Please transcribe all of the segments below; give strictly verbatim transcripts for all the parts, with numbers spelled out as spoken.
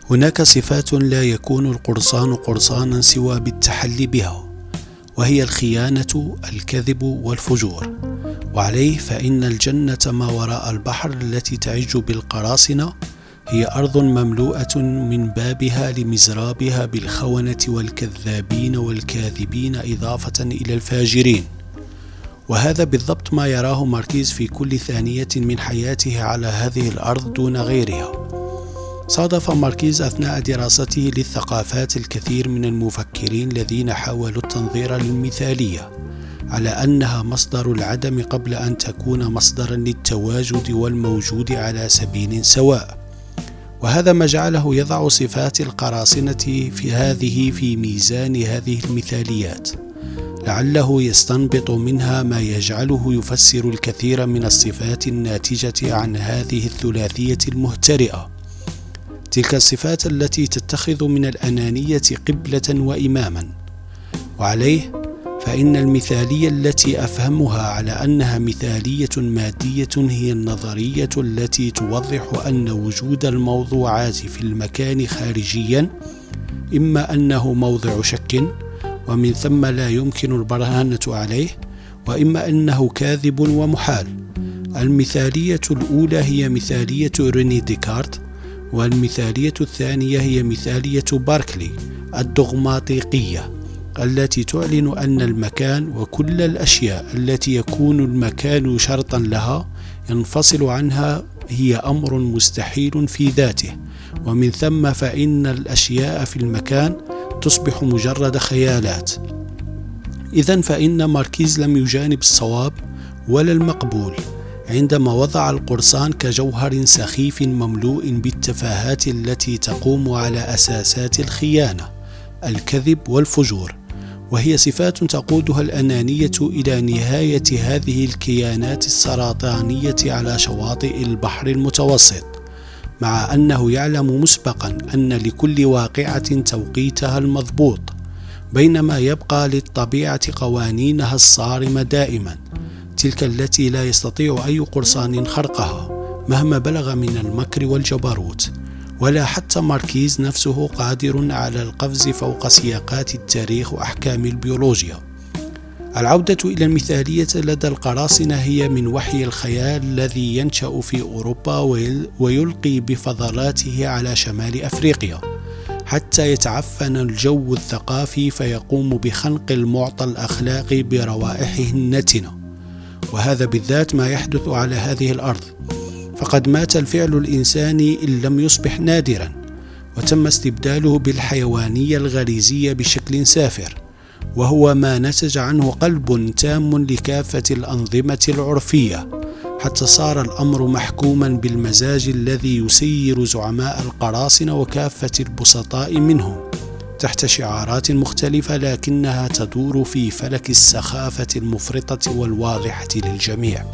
هناك صفات لا يكون القرصان قرصانا سوى بالتحلي بها، وهي الخيانة، الكذب والفجور. وعليه فإن الجنة ما وراء البحر التي تعج بالقراصنة هي أرض مملوءة من بابها لمزرابها بالخونة والكذابين والكاذبين إضافة إلى الفاجرين. وهذا بالضبط ما يراه ماركيز في كل ثانية من حياته على هذه الأرض دون غيرها. صادف ماركيز أثناء دراسته للثقافات الكثير من المفكرين الذين حاولوا التنظير للمثالية على أنها مصدر العدم قبل أن تكون مصدرا للتواجد والموجود على سبيل سواء. وهذا ما جعله يضع صفات القراصنة في هذه في ميزان هذه المثاليات، لعله يستنبط منها ما يجعله يفسر الكثير من الصفات الناتجة عن هذه الثلاثية المهترئة، تلك الصفات التي تتخذ من الأنانية قبلة وإماما. وعليه فإن المثالية التي أفهمها على أنها مثالية مادية هي النظرية التي توضح أن وجود الموضوعات في المكان خارجيا إما أنه موضع شك ومن ثم لا يمكن البرهنة عليه، وإما أنه كاذب ومحال. المثالية الأولى هي مثالية ريني ديكارت، والمثالية الثانية هي مثالية باركلي الدغماطيقية، التي تعلن أن المكان وكل الأشياء التي يكون المكان شرطا لها ينفصل عنها هي أمر مستحيل في ذاته، ومن ثم فإن الأشياء في المكان تصبح مجرد خيالات. إذن فإن ماركيز لم يجانب الصواب ولا المقبول عندما وضع القرصان كجوهر سخيف مملوء بالتفاهات التي تقوم على أساسات الخيانة، الكذب والفجور، وهي صفات تقودها الأنانية إلى نهاية هذه الكيانات السرطانية على شواطئ البحر المتوسط، مع أنه يعلم مسبقا أن لكل واقعة توقيتها المضبوط، بينما يبقى للطبيعة قوانينها الصارمة دائما، تلك التي لا يستطيع أي قرصان خرقها مهما بلغ من المكر والجبروت، ولا حتى ماركيز نفسه قادر على القفز فوق سياقات التاريخ وأحكام البيولوجيا. العودة إلى المثالية لدى القراصنة هي من وحي الخيال الذي ينشأ في أوروبا ويلقي بفضلاته على شمال أفريقيا حتى يتعفن الجو الثقافي فيقوم بخنق المعطى الأخلاقي بروائحه النتنة. وهذا بالذات ما يحدث على هذه الأرض، فقد مات الفعل الإنساني إن لم يصبح نادرا، وتم استبداله بالحيوانية الغريزية بشكل سافر، وهو ما نتج عنه قلب تام لكافة الأنظمة العرفية، حتى صار الأمر محكوما بالمزاج الذي يسير زعماء القراصنة وكافة البسطاء منهم تحت شعارات مختلفة لكنها تدور في فلك السخافة المفرطة والواضحة للجميع.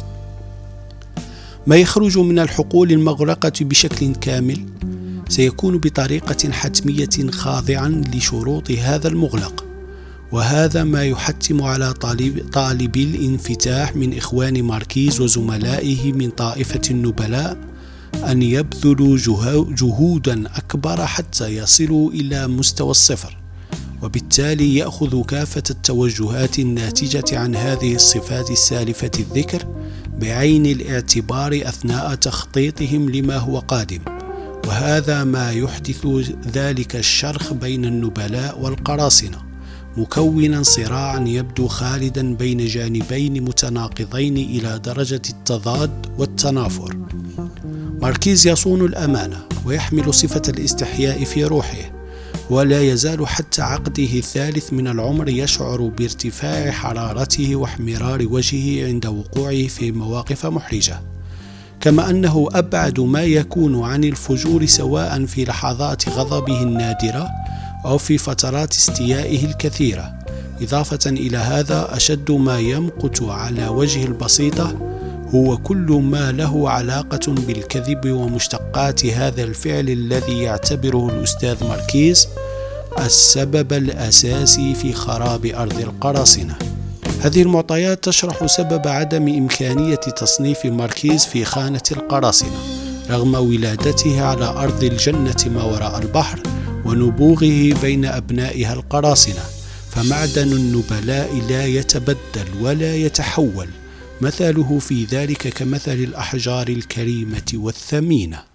ما يخرج من الحقول المغلقة بشكل كامل سيكون بطريقة حتمية خاضعا لشروط هذا المغلق، وهذا ما يحتم على طالب طالبي الانفتاح من إخوان ماركيز وزملائه من طائفة النبلاء أن يبذلوا جهودا أكبر حتى يصلوا إلى مستوى الصفر، وبالتالي يأخذوا كافة التوجهات الناتجة عن هذه الصفات السالفة الذكر بعين الاعتبار أثناء تخطيطهم لما هو قادم. وهذا ما يحدث ذلك الشرخ بين النبلاء والقراصنة، مكونا صراعا يبدو خالدا بين جانبين متناقضين إلى درجة التضاد والتنافر. ماركيز يصون الأمانة ويحمل صفة الاستحياء في روحه، ولا يزال حتى عقده الثالث من العمر يشعر بارتفاع حرارته واحمرار وجهه عند وقوعه في مواقف محرجة، كما أنه أبعد ما يكون عن الفجور سواء في لحظات غضبه النادرة أو في فترات استيائه الكثيرة. إضافة إلى هذا، أشد ما يمقت على وجه البسيطة هو كل ما له علاقة بالكذب ومشتقات هذا الفعل الذي يعتبره الأستاذ ماركيز السبب الأساسي في خراب أرض القراصنة. هذه المعطيات تشرح سبب عدم إمكانية تصنيف ماركيز في خانة القراصنة، رغم ولادته على أرض الجنة ما وراء البحر ونبوغه بين أبنائها القراصنة، فمعدن النبلاء لا يتبدل ولا يتحول، مثله في ذلك كمثل الأحجار الكريمة والثمينة.